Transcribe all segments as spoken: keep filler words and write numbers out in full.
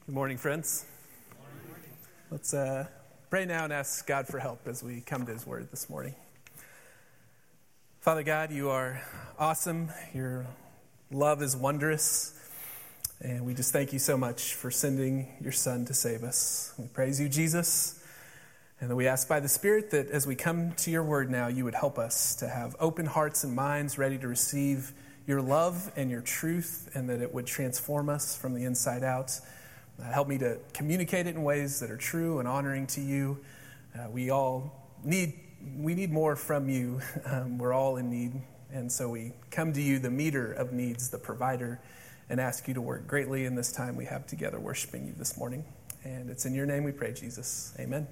Good morning, friends. Let's uh, pray now and ask God for help as we come to His Word this morning. Father God, you are awesome. Your love is wondrous. And we just thank you so much for sending your Son to save us. We praise you, Jesus. And then we ask by the Spirit that as we come to your Word now, you would help us to have open hearts and minds ready to receive your love and your truth, and that it would transform us from the inside out. Uh, help me to communicate it in ways that are true and honoring to you. Uh, we all need we need more from you. Um, we're all in need. And so we come to you, the meter of needs, the provider, and ask you to work greatly in this time we have together worshiping you this morning. And it's in your name we pray, Jesus. Amen.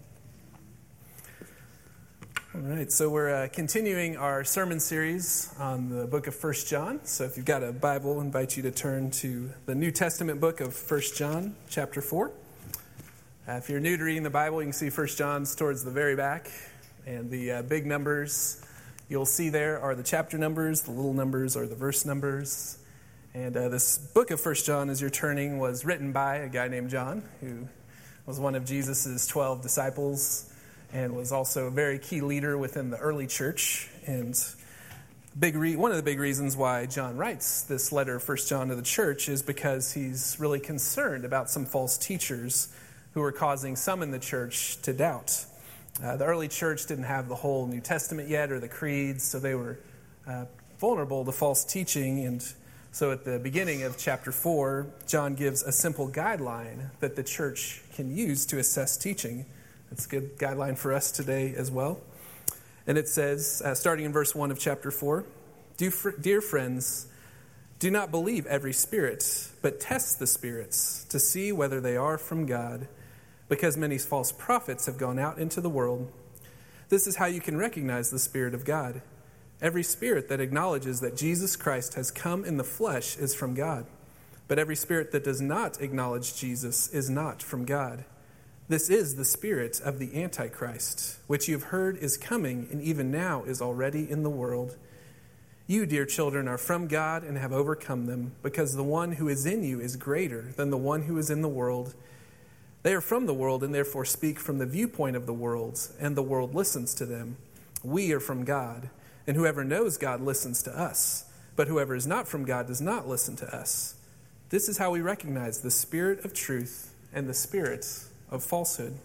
All right, so we're uh, continuing our sermon series on the book of First John. So if you've got a Bible, I invite you to turn to the New Testament book of First John, chapter four. Uh, if you're new to reading the Bible, you can see First John's towards the very back. And the uh, big numbers you'll see there are the chapter numbers. The little numbers are the verse numbers. And uh, this book of First John, as you're turning, was written by a guy named John, who was one of Jesus' twelve disciples, and was also a very key leader within the early church. And big re- one of the big reasons why John writes this letter of First John to the church is because he's really concerned about some false teachers who are causing some in the church to doubt. Uh, the early church didn't have the whole New Testament yet or the creeds, so they were uh, vulnerable to false teaching. And so at the beginning of chapter four, John gives a simple guideline that the church can use to assess teaching. It's a good guideline for us today as well. And it says, uh, starting in verse one of chapter four, Dear friends, do not believe every spirit, but test the spirits to see whether they are from God, because many false prophets have gone out into the world. This is how you can recognize the Spirit of God. Every spirit that acknowledges that Jesus Christ has come in the flesh is from God, but every spirit that does not acknowledge Jesus is not from God. This is the spirit of the Antichrist, which you have heard is coming and even now is already in the world. You, dear children, are from God and have overcome them, because the one who is in you is greater than the one who is in the world. They are from the world and therefore speak from the viewpoint of the world, and the world listens to them. We are from God, and whoever knows God listens to us, but whoever is not from God does not listen to us. This is how we recognize the spirit of truth and the spirit of falsehood.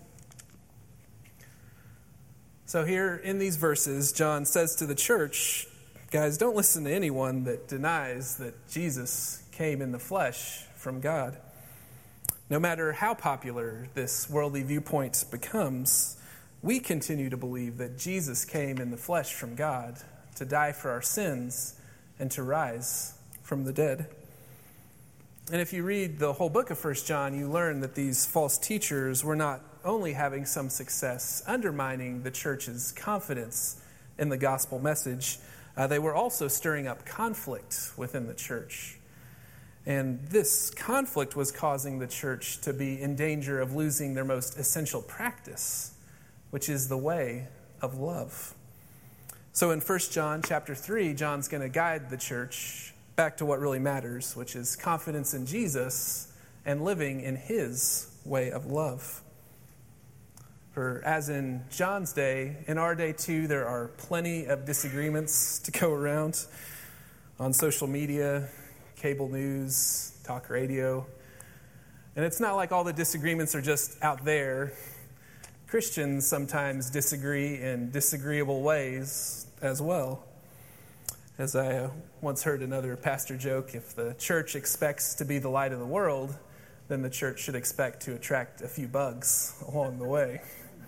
So here in these verses, John says to the church, guys, don't listen to anyone that denies that Jesus came in the flesh from God. No matter how popular this worldly viewpoint becomes, we continue to believe that Jesus came in the flesh from God to die for our sins and to rise from the dead. And if you read the whole book of First John, you learn that these false teachers were not only having some success undermining the church's confidence in the gospel message, uh, they were also stirring up conflict within the church. And this conflict was causing the church to be in danger of losing their most essential practice, which is the way of love. So in First John chapter three, John's going to guide the church back to what really matters, which is confidence in Jesus and living in his way of love. For as in John's day, in our day too, there are plenty of disagreements to go around on social media, cable news, talk radio. And it's not like all the disagreements are just out there. Christians sometimes disagree in disagreeable ways as well. As I uh, once heard another pastor joke, if the church expects to be the light of the world, then the church should expect to attract a few bugs along the way.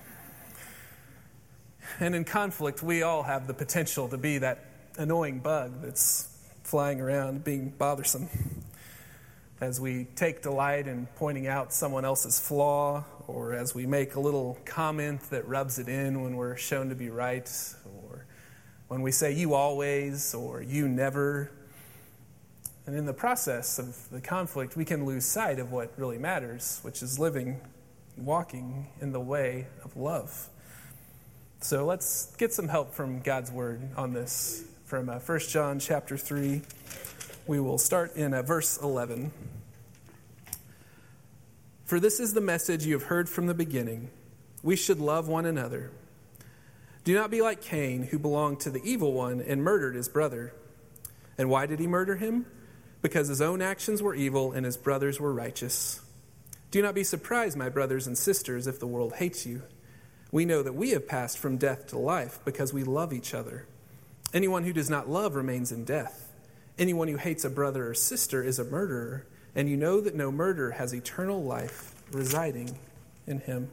And in conflict, we all have the potential to be that annoying bug that's flying around, being bothersome. As we take delight in pointing out someone else's flaw, or as we make a little comment that rubs it in when we're shown to be right, or when we say you always or you never. And in the process of the conflict, we can lose sight of what really matters, which is living, walking in the way of love. So let's get some help from God's word on this. From uh, First John chapter three, we will start in uh, verse eleven. For this is the message you have heard from the beginning. We should love one another. Do not be like Cain, who belonged to the evil one and murdered his brother. And why did he murder him? Because his own actions were evil and his brothers were righteous. Do not be surprised, my brothers and sisters, if the world hates you. We know that we have passed from death to life because we love each other. Anyone who does not love remains in death. Anyone who hates a brother or sister is a murderer, and you know that no murderer has eternal life residing in him.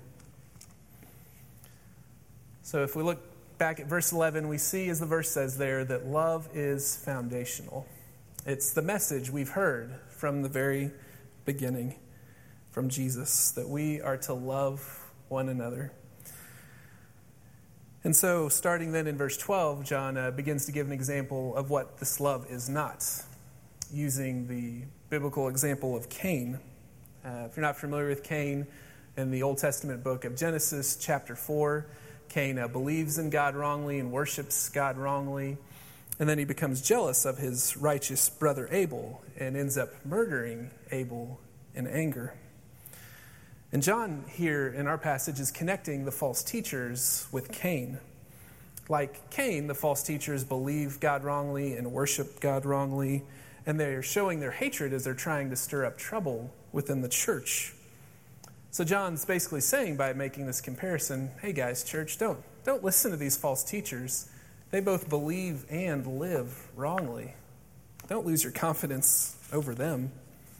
So if we look back at verse eleven, we see, as the verse says there, that love is foundational. It's the message we've heard from the very beginning from Jesus, that we are to love one another. And so, starting then in verse twelve, John uh, begins to give an example of what this love is not, using the biblical example of Cain. Uh, if you're not familiar with Cain, in the Old Testament book of Genesis, chapter four, Cain uh, believes in God wrongly and worships God wrongly, and then he becomes jealous of his righteous brother Abel and ends up murdering Abel in anger. And John here in our passage is connecting the false teachers with Cain. Like Cain, the false teachers believe God wrongly and worship God wrongly, and they're showing their hatred as they're trying to stir up trouble within the church. So John's basically saying, by making this comparison, hey guys, church, don't, don't listen to these false teachers. They both believe and live wrongly. Don't lose your confidence over them.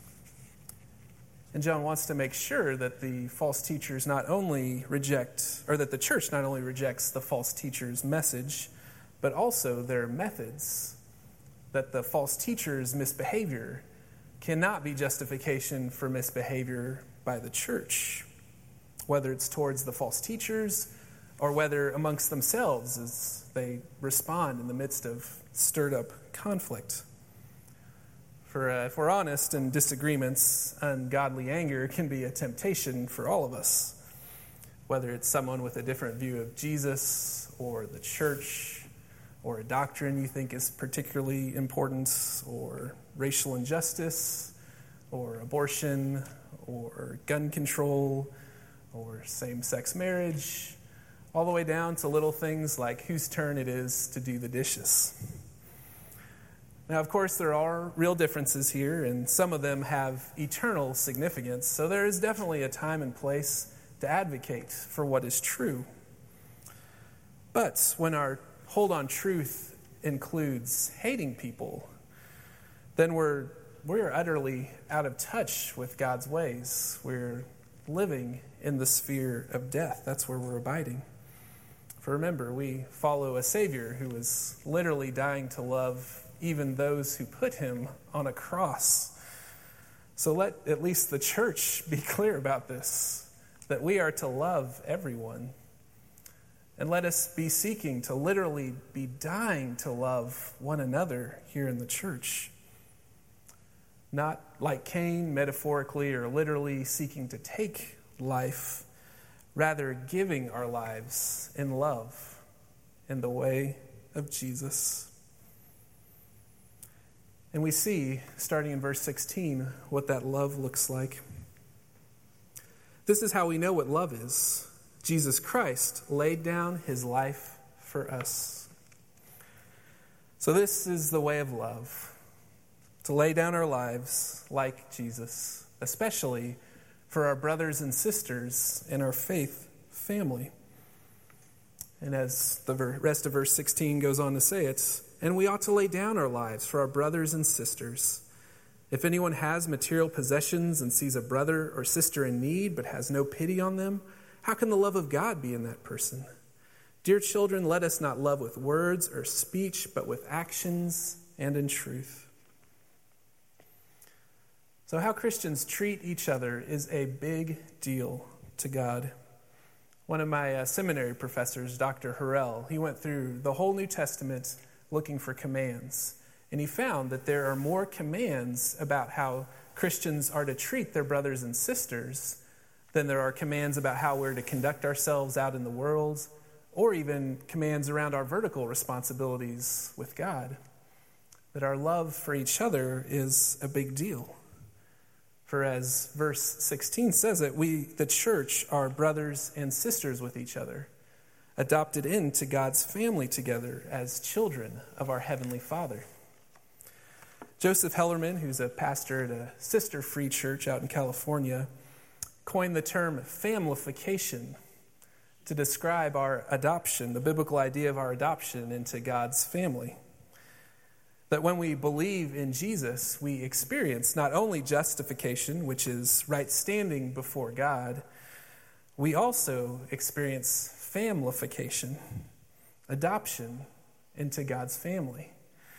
And John wants to make sure that the false teachers not only reject, or that the church not only rejects the false teachers' message, but also their methods. That the false teachers' misbehavior cannot be justification for misbehavior by the church, whether it's towards the false teachers or whether amongst themselves as they respond in the midst of stirred up conflict. For uh, if we're honest, in disagreements, ungodly anger can be a temptation for all of us, whether it's someone with a different view of Jesus or the church or a doctrine you think is particularly important, or racial injustice or abortion or gun control or same-sex marriage, all the way down to little things like whose turn it is to do the dishes. Now, of course, there are real differences here, and some of them have eternal significance, so there is definitely a time and place to advocate for what is true. But when our hold on truth includes hating people, then we're we're utterly out of touch with God's ways. We're living in the sphere of death. That's where we're abiding. For remember, we follow a Savior who is literally dying to love even those who put him on a cross. So let at least the church be clear about this, that we are to love everyone. And let us be seeking to literally be dying to love one another here in the church. Not like Cain, metaphorically or literally seeking to take life, rather giving our lives in love in the way of Jesus. And we see, starting in verse sixteen, what that love looks like. This is how we know what love is. Jesus Christ laid down his life for us. So this is the way of love, to lay down our lives like Jesus, especially for our brothers and sisters in our faith family. And as the rest of verse sixteen goes on to say, it's, and we ought to lay down our lives for our brothers and sisters. If anyone has material possessions and sees a brother or sister in need but has no pity on them, how can the love of God be in that person? Dear children, let us not love with words or speech, but with actions and in truth. So how Christians treat each other is a big deal to God. One of my uh, seminary professors, Doctor Harrell, he went through the whole New Testament looking for commands. And he found that there are more commands about how Christians are to treat their brothers and sisters than there are commands about how we're to conduct ourselves out in the world, or even commands around our vertical responsibilities with God. That our love for each other is a big deal. For as verse sixteen says it, we, the church, are brothers and sisters with each other, adopted into God's family together as children of our Heavenly Father. Joseph Hellerman, who's a pastor at a sister free church out in California, coined the term familification to describe our adoption, the biblical idea of our adoption into God's family. That when we believe in Jesus, we experience not only justification, which is right standing before God, we also experience familification, adoption into God's family.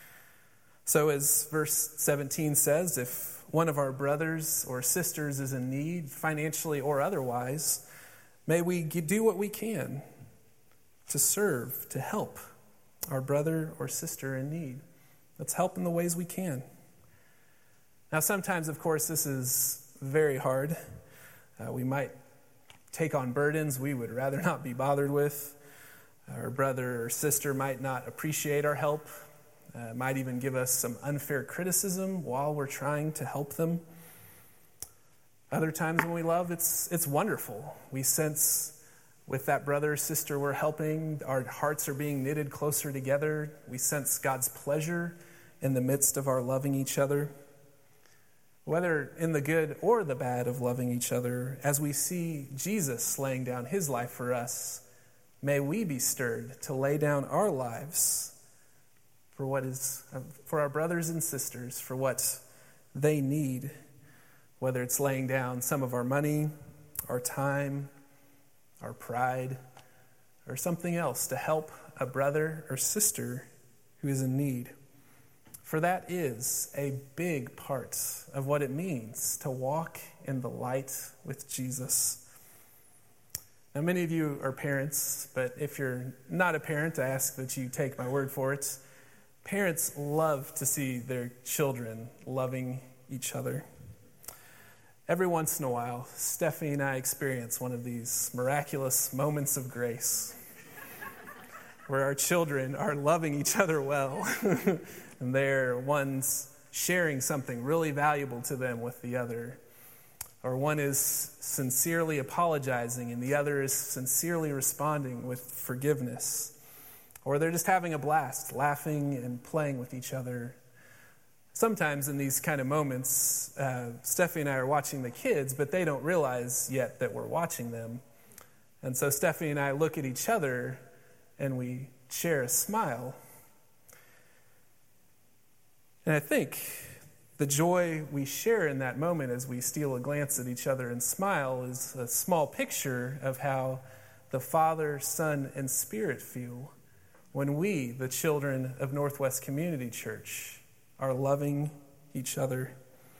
So as verse seventeen says, if one of our brothers or sisters is in need, financially or otherwise, may we do what we can to serve, to help our brother or sister in need. Let's help in the ways we can. Now, sometimes, of course, this is very hard. Uh, we might take on burdens we would rather not be bothered with. Our brother or sister might not appreciate our help, uh, might even give us some unfair criticism while we're trying to help them. Other times when we love, it's it's wonderful. We sense with that brother or sister we're helping, our hearts are being knitted closer together. We sense God's pleasure in the midst of our loving each other. Whether in the good or the bad of loving each other, as we see Jesus laying down his life for us, may we be stirred to lay down our lives for what is for our brothers and sisters, for what they need, whether it's laying down some of our money, our time, our pride, or something else to help a brother or sister who is in need. For that is a big part of what it means to walk in the light with Jesus. Now, many of you are parents, but if you're not a parent, I ask that you take my word for it. Parents love to see their children loving each other. Every once in a while, Stephanie and I experience one of these miraculous moments of grace where our children are loving each other well. And they're one's sharing something really valuable to them with the other. Or one is sincerely apologizing and the other is sincerely responding with forgiveness. Or they're just having a blast, laughing and playing with each other. Sometimes in these kind of moments, uh, Stephanie and I are watching the kids, but they don't realize yet that we're watching them. And so Stephanie and I look at each other and we share a smile. And I think the joy we share in that moment as we steal a glance at each other and smile is a small picture of how the Father, Son, and Spirit feel when we, the children of Northwest Community Church, are loving each other.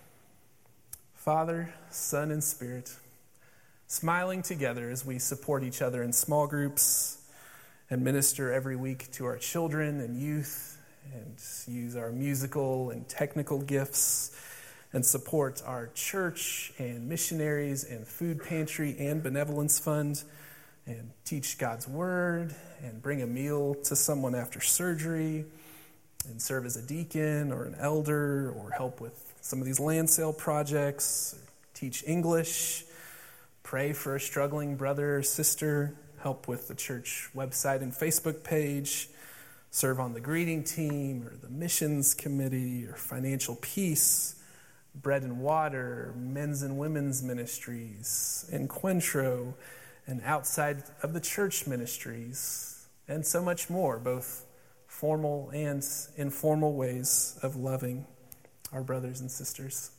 Father, Son, and Spirit, smiling together as we support each other in small groups and minister every week to our children and youth, and use our musical and technical gifts and support our church and missionaries and food pantry and benevolence fund and teach God's word and bring a meal to someone after surgery and serve as a deacon or an elder or help with some of these land sale projects, teach English, pray for a struggling brother or sister, help with the church website and Facebook page, serve on the greeting team or the missions committee or financial peace, bread and water, men's and women's ministries, and Quentro, and outside of the church ministries, and so much more, both formal and informal ways of loving our brothers and sisters.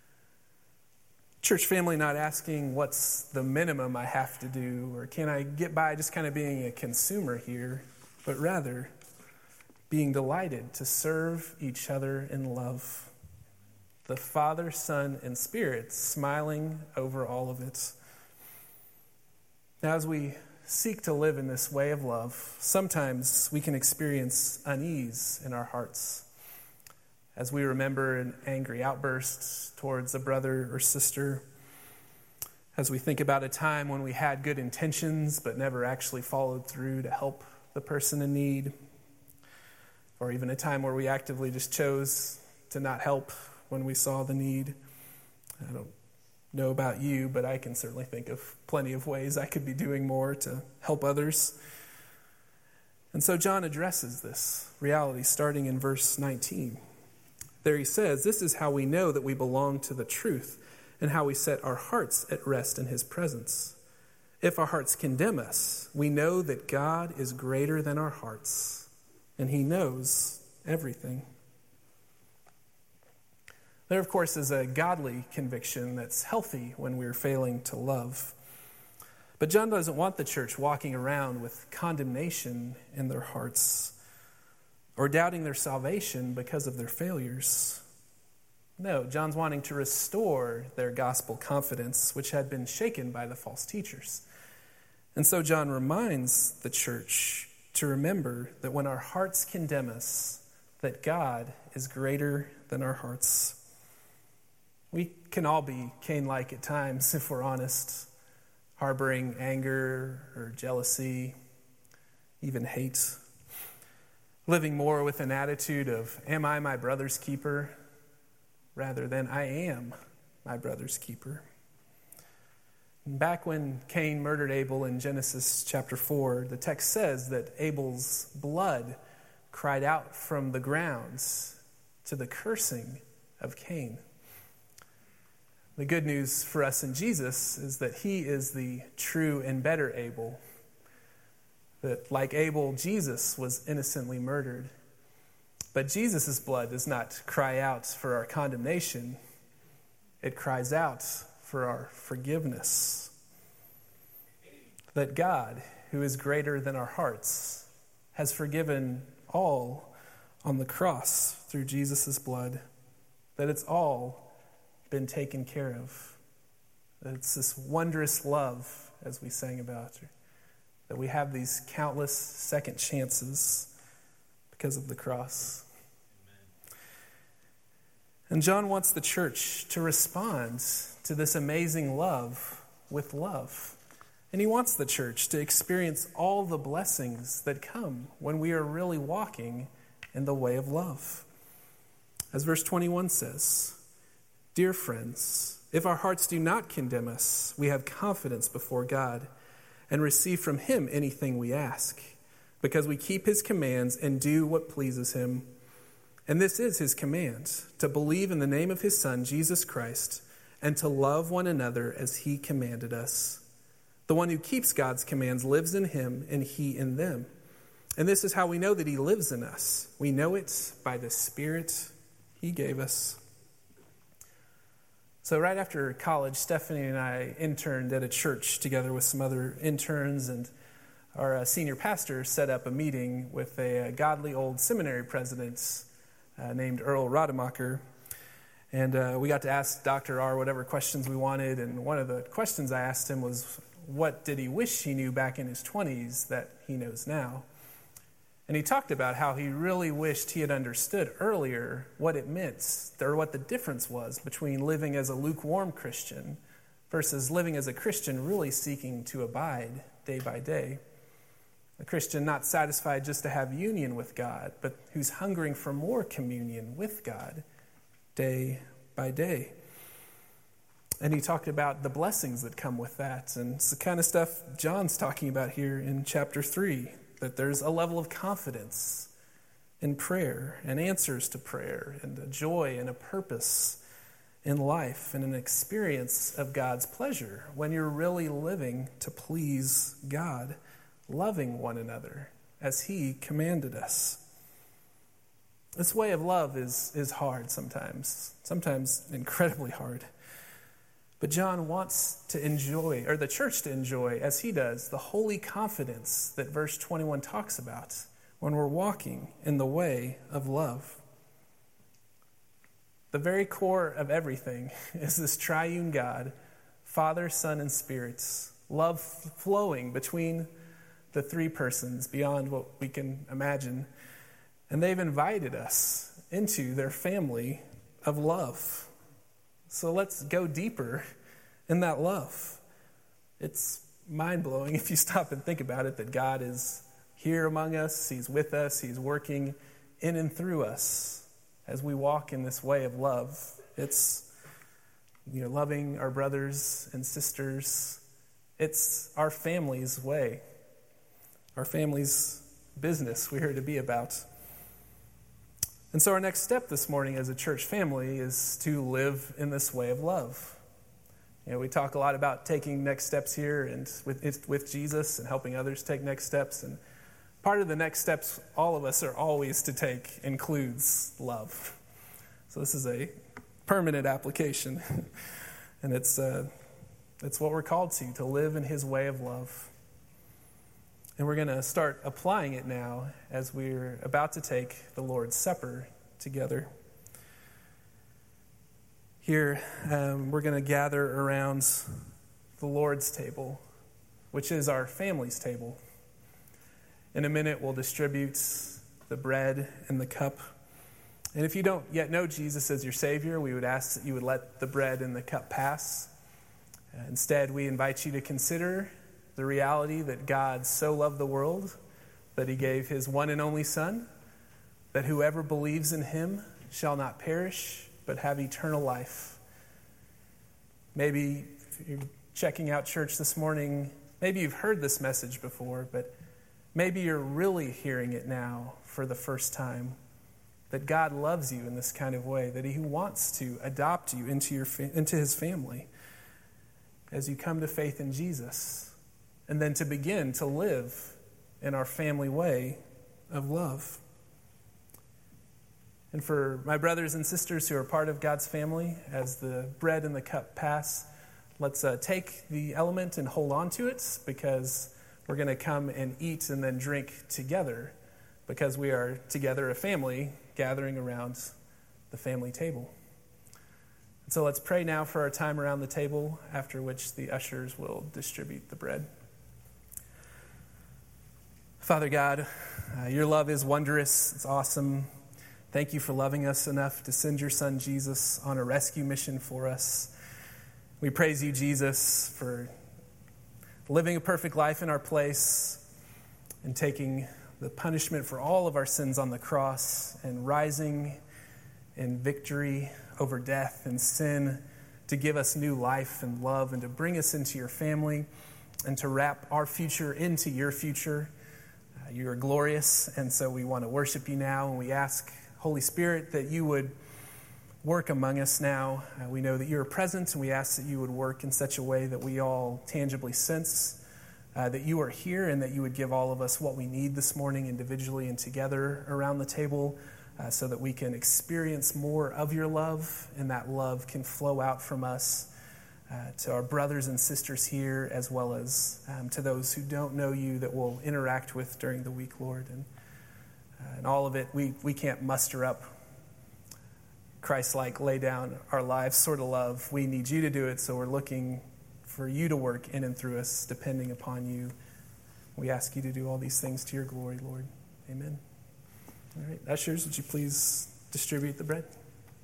Church family, not asking what's the minimum I have to do, or can I get by just kind of being a consumer here, but rather being delighted to serve each other in love. The Father, Son, and Spirit smiling over all of it. Now, as we seek to live in this way of love, sometimes we can experience unease in our hearts as we remember an angry outburst towards a brother or sister, as we think about a time when we had good intentions but never actually followed through to help the person in need, or even a time where we actively just chose to not help when we saw the need. I don't know about you, but I can certainly think of plenty of ways I could be doing more to help others. And so John addresses this reality starting in verse nineteen. There he says, "This is how we know that we belong to the truth and how we set our hearts at rest in his presence. If our hearts condemn us, we know that God is greater than our hearts, and he knows everything." There, of course, is a godly conviction that's healthy when we're failing to love. But John doesn't want the church walking around with condemnation in their hearts or doubting their salvation because of their failures. No, John's wanting to restore their gospel confidence, which had been shaken by the false teachers. And so John reminds the church to remember that when our hearts condemn us, that God is greater than our hearts. We can all be Cain-like at times, if we're honest, harboring anger or jealousy, even hate, living more with an attitude of, am I my brother's keeper, rather than I am my brother's keeper. And back when Cain murdered Abel in Genesis chapter four, the text says that Abel's blood cried out from the grounds to the cursing of Cain. The good news for us in Jesus is that he is the true and better Abel. That like Abel, Jesus was innocently murdered. But Jesus' blood does not cry out for our condemnation. It cries out for our forgiveness. That God, who is greater than our hearts, has forgiven all on the cross through Jesus' blood. That it's all been taken care of. That it's this wondrous love, as we sang about, that we have these countless second chances because of the cross. Amen. And John wants the church to respond to this amazing love with love. And he wants the church to experience all the blessings that come when we are really walking in the way of love. As verse twenty-one says, "Dear friends, if our hearts do not condemn us, we have confidence before God and receive from him anything we ask, because we keep his commands and do what pleases him. And this is his command, to believe in the name of his Son, Jesus Christ, and to love one another as he commanded us. The one who keeps God's commands lives in him, and he in them. And this is how we know that he lives in us. We know it by the Spirit he gave us." So right after college, Stephanie and I interned at a church together with some other interns, and our uh, senior pastor set up a meeting with a, a godly old seminary president uh, named Earl Rademacher. And uh, we got to ask Doctor R whatever questions we wanted, and one of the questions I asked him was, what did he wish he knew back in his twenties that he knows now? And he talked about how he really wished he had understood earlier what it meant, or what the difference was between living as a lukewarm Christian versus living as a Christian really seeking to abide day by day. A Christian not satisfied just to have union with God, but who's hungering for more communion with God day by day. And he talked about the blessings that come with that. And it's the kind of stuff John's talking about here in chapter three. That there's a level of confidence in prayer and answers to prayer and a joy and a purpose in life and an experience of God's pleasure when you're really living to please God, loving one another as he commanded us. This way of love is, is hard sometimes, sometimes incredibly hard. But John wants to enjoy, or the church to enjoy, as he does, the holy confidence that verse twenty-one talks about when we're walking in the way of love. The very core of everything is this triune God, Father, Son, and Spirit, love flowing between the three persons beyond what we can imagine. And they've invited us into their family of love. So let's go deeper in that love. It's mind-blowing if you stop and think about it, that God is here among us, he's with us, he's working in and through us as we walk in this way of love. It's you know, loving our brothers and sisters. It's our family's way, our family's business we are to be about. And so our next step this morning as a church family is to live in this way of love. You know, we talk a lot about taking next steps here and with with Jesus and helping others take next steps. And part of the next steps all of us are always to take includes love. So this is a permanent application. And it's uh, it's what we're called to, to live in his way of love. And we're going to start applying it now as we're about to take the Lord's Supper together. Here, um, we're going to gather around the Lord's table, which is our family's table. In a minute, we'll distribute the bread and the cup. And if you don't yet know Jesus as your Savior, we would ask that you would let the bread and the cup pass. Uh, instead, we invite you to consider the reality that God so loved the world that he gave his one and only Son, that whoever believes in him shall not perish, but have eternal life. Maybe if you're checking out church this morning, maybe you've heard this message before, but maybe you're really hearing it now for the first time, that God loves you in this kind of way, that he wants to adopt you into your fa- into his family as you come to faith in Jesus, and then to begin to live in our family way of love. And for my brothers and sisters who are part of God's family, as the bread and the cup pass, let's uh, take the element and hold on to it, because we're going to come and eat and then drink together, because we are together a family gathering around the family table. And so let's pray now for our time around the table, after which the ushers will distribute the bread. Father God, uh, your love is wondrous. It's awesome. Thank you for loving us enough to send your Son Jesus on a rescue mission for us. We praise you, Jesus, for living a perfect life in our place and taking the punishment for all of our sins on the cross and rising in victory over death and sin to give us new life and love and to bring us into your family and to wrap our future into your future. Uh, you are glorious, and so we want to worship you now, and we ask, Holy Spirit, that you would work among us now. Uh, we know that you are present, and we ask that you would work in such a way that we all tangibly sense uh, that you are here, and that you would give all of us what we need this morning individually and together around the table, uh, so that we can experience more of your love, and that love can flow out from us uh, to our brothers and sisters here, as well as um, to those who don't know you that we'll interact with during the week, Lord. And Uh, and all of it, we, we can't muster up Christ-like, lay down our lives sort of love. We need you to do it, so we're looking for you to work in and through us, depending upon you. We ask you to do all these things to your glory, Lord. Amen. All right, ushers, would you please distribute the bread?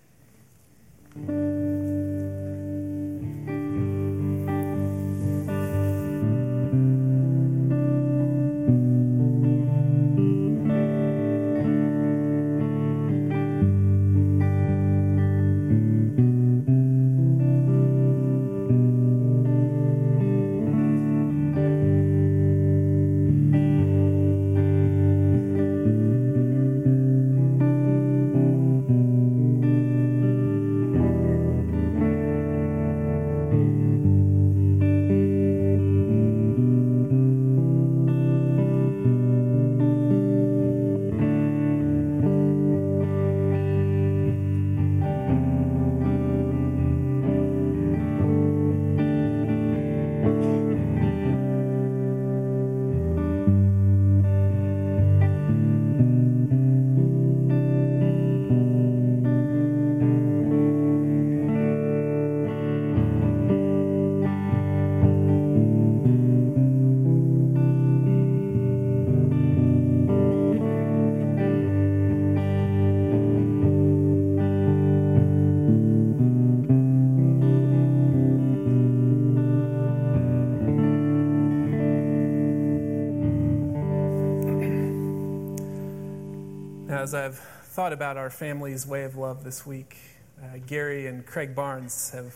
As I've thought about our family's way of love this week, uh, Gary and Craig Barnes have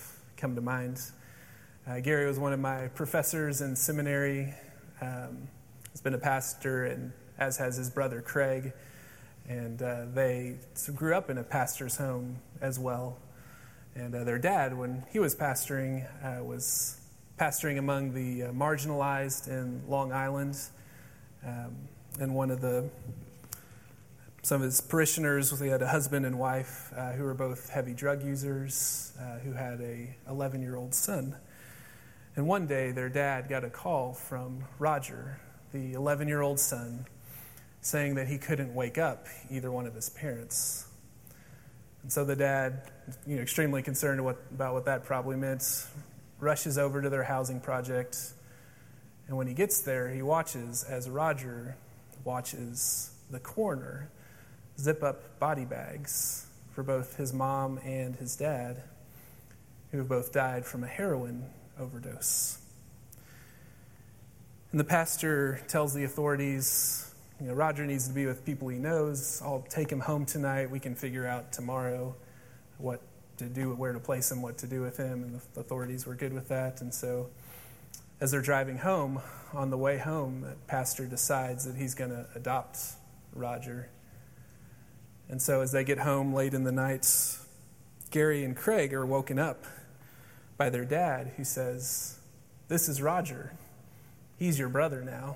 come to mind. Uh, Gary was one of my professors in seminary. Um, he's been a pastor, and as has his brother Craig. And uh, they grew up in a pastor's home as well. And uh, their dad, when he was pastoring, uh, was pastoring among the uh, marginalized in Long Island. Um, and one of the, some of his parishioners, he had a husband and wife uh, who were both heavy drug users, uh, who had a eleven-year-old son. And one day their dad got a call from Roger, the eleven-year-old son, saying that he couldn't wake up either one of his parents. And so the dad, you know, extremely concerned what, about what that probably meant, rushes over to their housing project. And when he gets there, he watches as Roger watches the coroner zip up body bags for both his mom and his dad, who have both died from a heroin overdose. And the pastor tells the authorities, you know, Roger needs to be with people he knows. I'll take him home tonight. We can figure out tomorrow what to do, where to place him, what to do with him. And the authorities were good with that. And so as they're driving home, on the way home, the pastor decides that he's going to adopt Roger. And so as they get home late in the night, Gary and Craig are woken up by their dad, who says, "This is Roger. He's your brother now."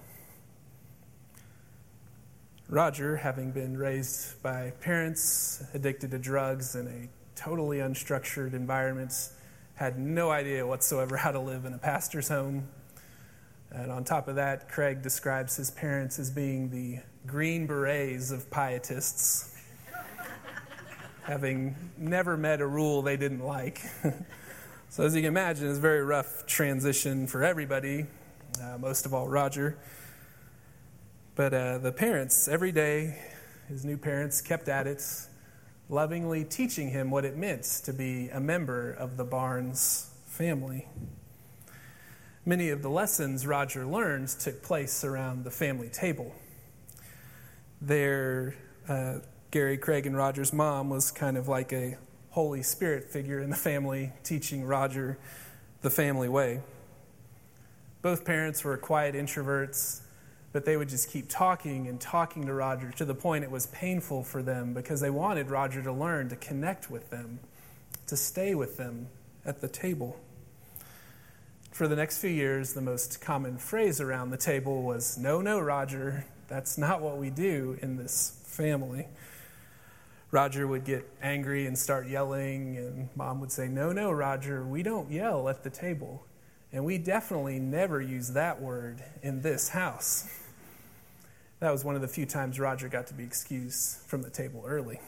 Roger, having been raised by parents addicted to drugs in a totally unstructured environment, had no idea whatsoever how to live in a pastor's home. And on top of that, Craig describes his parents as being the Green Berets of pietists, having never met a rule they didn't like. So as you can imagine, it's a very rough transition for everybody, uh, most of all Roger. But uh, the parents, every day, his new parents kept at it, lovingly teaching him what it meant to be a member of the Barnes family. Many of the lessons Roger learned took place around the family table. There, uh, Gary, Craig, and Roger's mom was kind of like a Holy Spirit figure in the family, teaching Roger the family way. Both parents were quiet introverts, but they would just keep talking and talking to Roger to the point it was painful for them because they wanted Roger to learn to connect with them, to stay with them at the table. For the next few years, the most common phrase around the table was, "No, no, Roger, that's not what we do in this family." Roger would get angry and start yelling, and Mom would say, "No, no, Roger, we don't yell at the table. And we definitely never use that word in this house." That was one of the few times Roger got to be excused from the table early.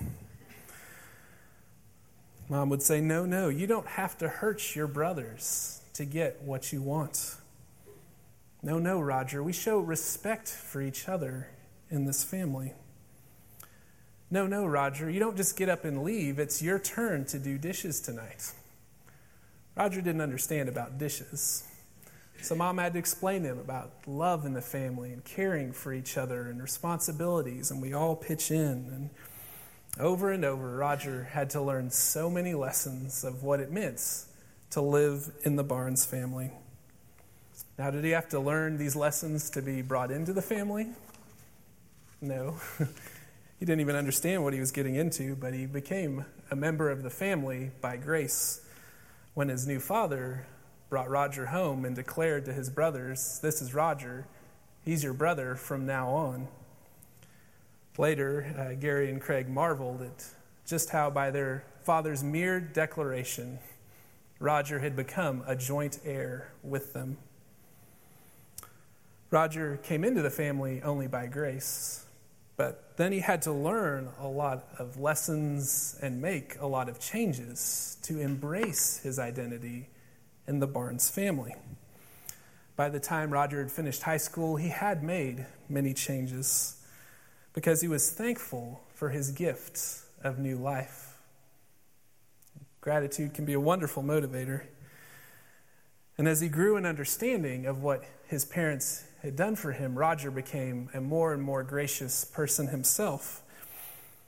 Mom would say, "No, no, you don't have to hurt your brothers to get what you want. No, no, Roger, we show respect for each other in this family. No, no, Roger, you don't just get up and leave. It's your turn to do dishes tonight." Roger didn't understand about dishes. So Mom had to explain to him about love in the family and caring for each other and responsibilities, and we all pitch in. And over and over, Roger had to learn so many lessons of what it meant to live in the Barnes family. Now, did he have to learn these lessons to be brought into the family? No. He didn't even understand what he was getting into, but he became a member of the family by grace when his new father brought Roger home and declared to his brothers, "This is Roger. He's your brother from now on." Later, uh, Gary and Craig marveled at just how by their father's mere declaration, Roger had become a joint heir with them. Roger came into the family only by grace, but then he had to learn a lot of lessons and make a lot of changes to embrace his identity in the Barnes family. By the time Roger had finished high school, he had made many changes because he was thankful for his gift of new life. Gratitude can be a wonderful motivator. And as he grew in understanding of what his parents had done for him, Roger became a more and more gracious person himself.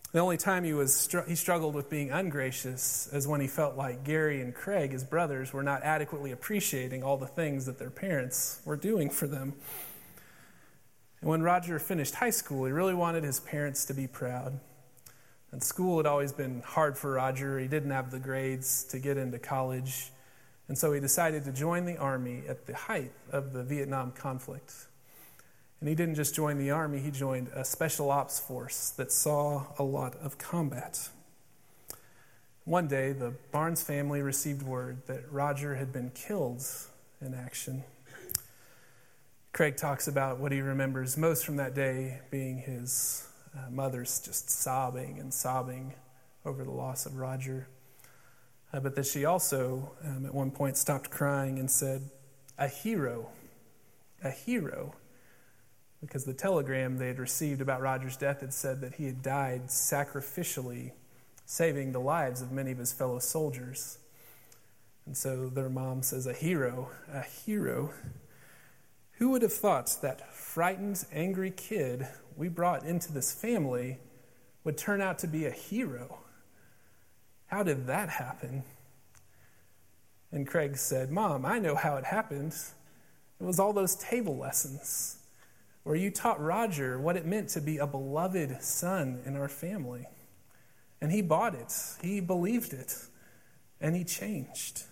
The only time he was str- he struggled with being ungracious is when he felt like Gary and Craig, his brothers, were not adequately appreciating all the things that their parents were doing for them. And when Roger finished high school, he really wanted his parents to be proud. And school had always been hard for Roger. He didn't have the grades to get into college. And so he decided to join the Army at the height of the Vietnam conflict. And he didn't just join the Army, he joined a special ops force that saw a lot of combat. One day, the Barnes family received word that Roger had been killed in action. Craig talks about what he remembers most from that day being his uh, mother's just sobbing and sobbing over the loss of Roger. Uh, but that she also, um, at one point, stopped crying and said, "A hero, a hero." Because the telegram they had received about Roger's death had said that he had died sacrificially, saving the lives of many of his fellow soldiers. And so their mom says, "A hero, a hero." Who would have thought that frightened, angry kid we brought into this family would turn out to be a hero? How did that happen? And Craig said, "Mom, I know how it happened. It was all those table lessons where you taught Roger what it meant to be a beloved son in our family. And he bought it, he believed it, and he changed."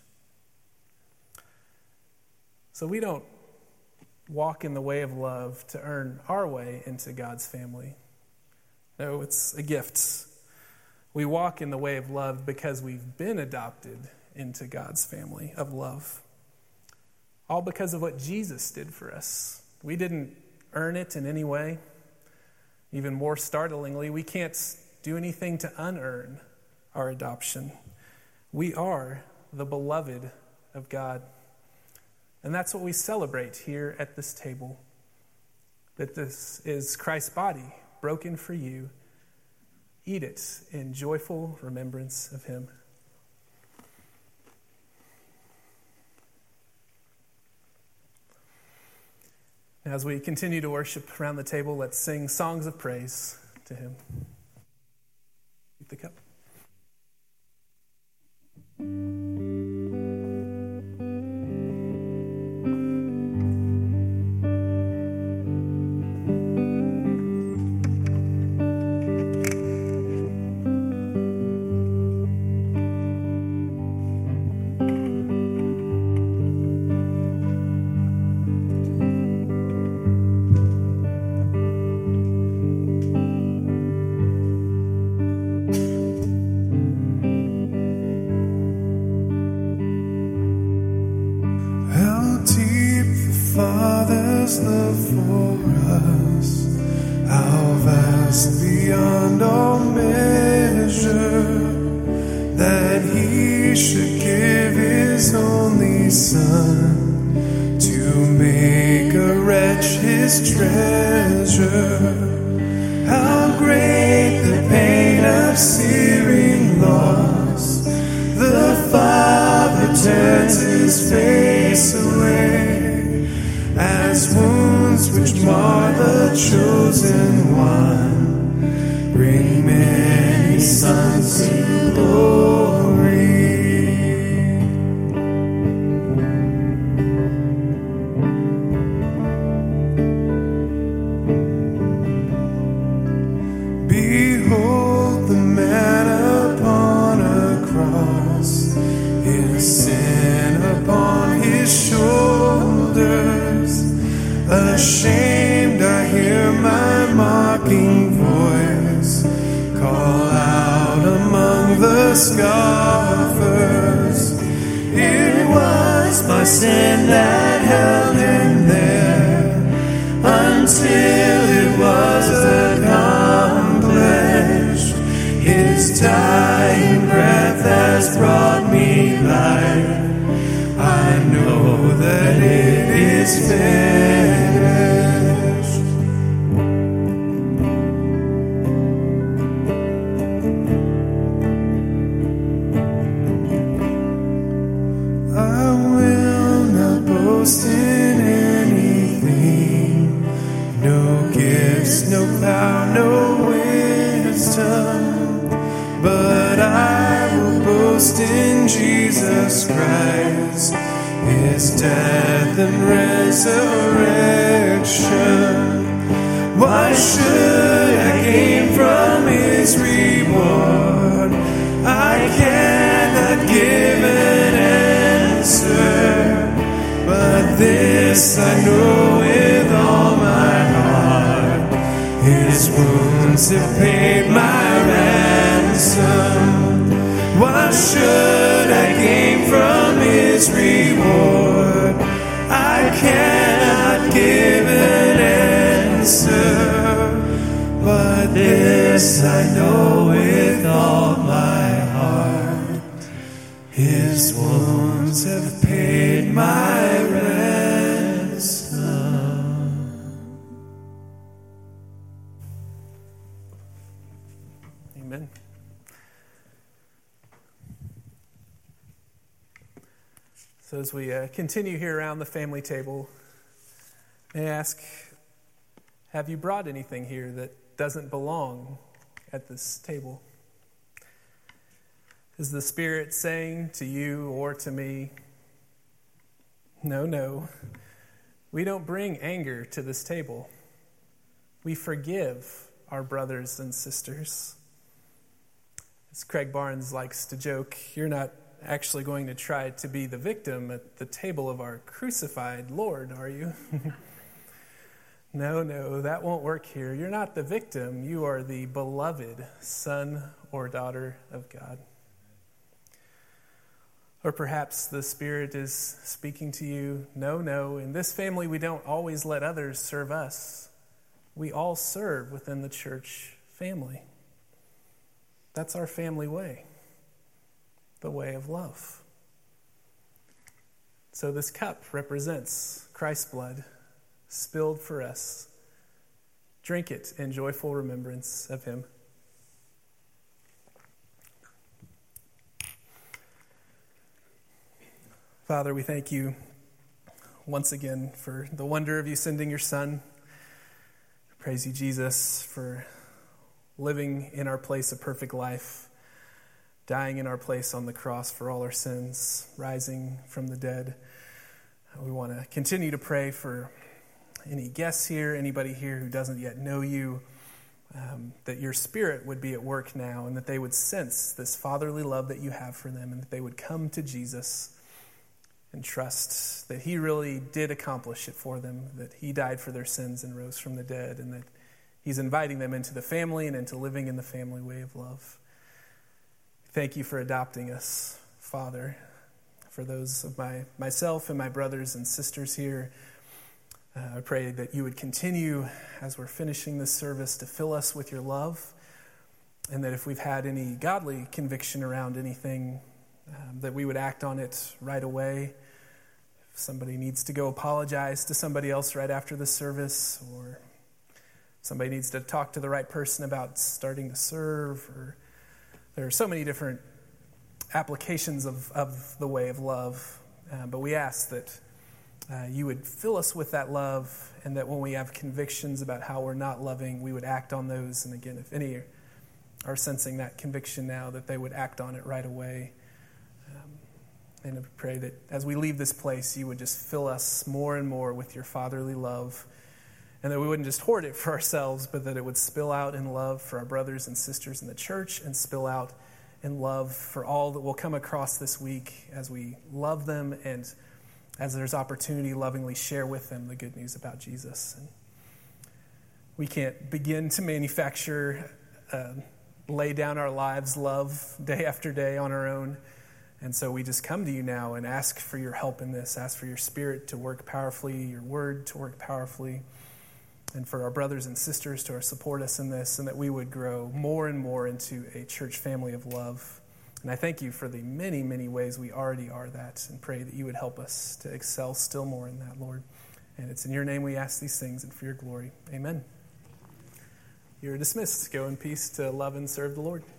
So we don't walk in the way of love to earn our way into God's family. No, it's a gift. We walk in the way of love because we've been adopted into God's family of love. All because of what Jesus did for us. We didn't earn it in any way. Even more startlingly, we can't do anything to unearn our adoption. We are the beloved of God. And that's what we celebrate here at this table. That this is Christ's body broken for you. Eat it in joyful remembrance of him. As we continue to worship around the table, let's sing songs of praise to him. Keep the cup. Father's love for us, how vast beyond all measure, that he should give his only Son to make a wretch his treasure. How great the pain of searing loss, the Father turns his face away. As wounds which mar the chosen one bring many sons to glory. Behold the man upon a cross, his sin upon his shoulders. Ashamed, I hear my mocking voice call out among the scoffers. It was my sin that held him there until it was accomplished. His dying breath has brought me life. I know that it is finished. I will not boast in anything, no gifts, no power, no wisdom. boast in Jesus Christ, His death and resurrection. Why should I gain from His reward? I cannot give an answer, but this I know with all my heart: His wounds have paid my ransom. What should I gain from His reward? I cannot give an answer, but this I know with all my heart: His wounds have paid my ransom. Amen. So as we uh, continue here around the family table, may I ask, have you brought anything here that doesn't belong at this table? Is the Spirit saying to you or to me, no, no, we don't bring anger to this table. We forgive our brothers and sisters. As Craig Barnes likes to joke, you're not actually going to try to be the victim at the table of our crucified Lord, are you? No, no, that won't work here. You're not the victim. You are the beloved son or daughter of God. Or perhaps the Spirit is speaking to you, no, no, in this family we don't always let others serve us. We all serve within the church family. That's our family way. The way of love. So this cup represents Christ's blood spilled for us. Drink it in joyful remembrance of Him. Father, we thank you once again for the wonder of you sending your Son. Praise you, Jesus, for living in our place of perfect life, dying in our place on the cross for all our sins, rising from the dead. We want to continue to pray for any guests here, anybody here who doesn't yet know you, um, that your Spirit would be at work now and that they would sense this fatherly love that you have for them and that they would come to Jesus and trust that He really did accomplish it for them, that He died for their sins and rose from the dead, and that He's inviting them into the family and into living in the family way of love. Thank you for adopting us, Father. For those of my myself and my brothers and sisters here, uh, I pray that you would continue as we're finishing this service to fill us with your love, and that if we've had any godly conviction around anything, um, that we would act on it right away. If somebody needs to go apologize to somebody else right after the service, or somebody needs to talk to the right person about starting to serve, or there are so many different applications of, of the way of love, uh, but we ask that uh, you would fill us with that love, and that when we have convictions about how we're not loving, we would act on those. And again, if any are sensing that conviction now, that they would act on it right away. Um, and I pray that as we leave this place, you would just fill us more and more with your fatherly love, and that we wouldn't just hoard it for ourselves, but that it would spill out in love for our brothers and sisters in the church, and spill out in love for all that will come across this week as we love them, and as there's opportunity, lovingly share with them the good news about Jesus. And we can't begin to manufacture, uh, lay down our lives, love day after day on our own. And so we just come to you now and ask for your help in this, ask for your Spirit to work powerfully, your word to work powerfully, and for our brothers and sisters to support us in this, and that we would grow more and more into a church family of love. And I thank you for the many, many ways we already are that, and pray that you would help us to excel still more in that, Lord. And it's in your name we ask these things, and for your glory. Amen. You're dismissed. Go in peace to love and serve the Lord.